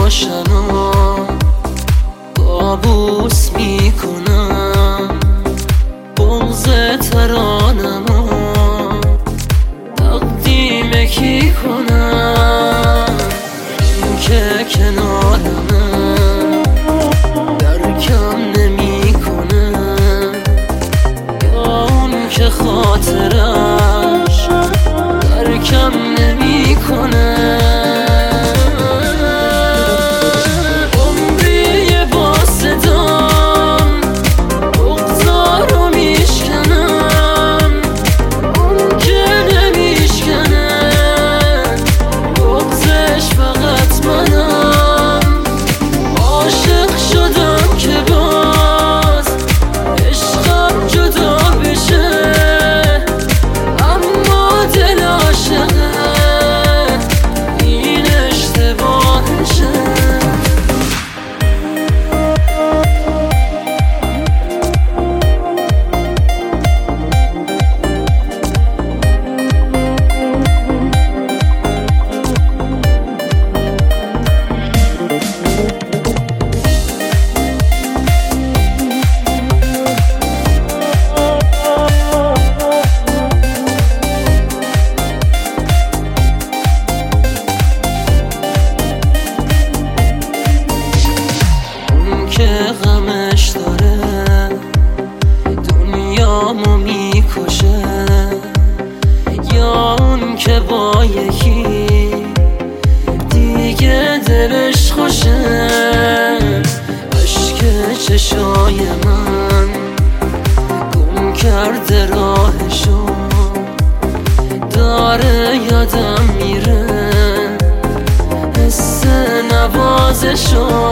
روشنا کابوس میکنم، بغض ترانمو تقدیم کی کنم؟ این که کنارمه درکم نمیکنه، یا اون که خاطرش درکم نمیکنه. غمش داره دنیامو میکشه، یا اون که با یکی دیگه دلش خوشه. اشک چشای من گم کرده راهشو، داره یادم میره حس نوازشو.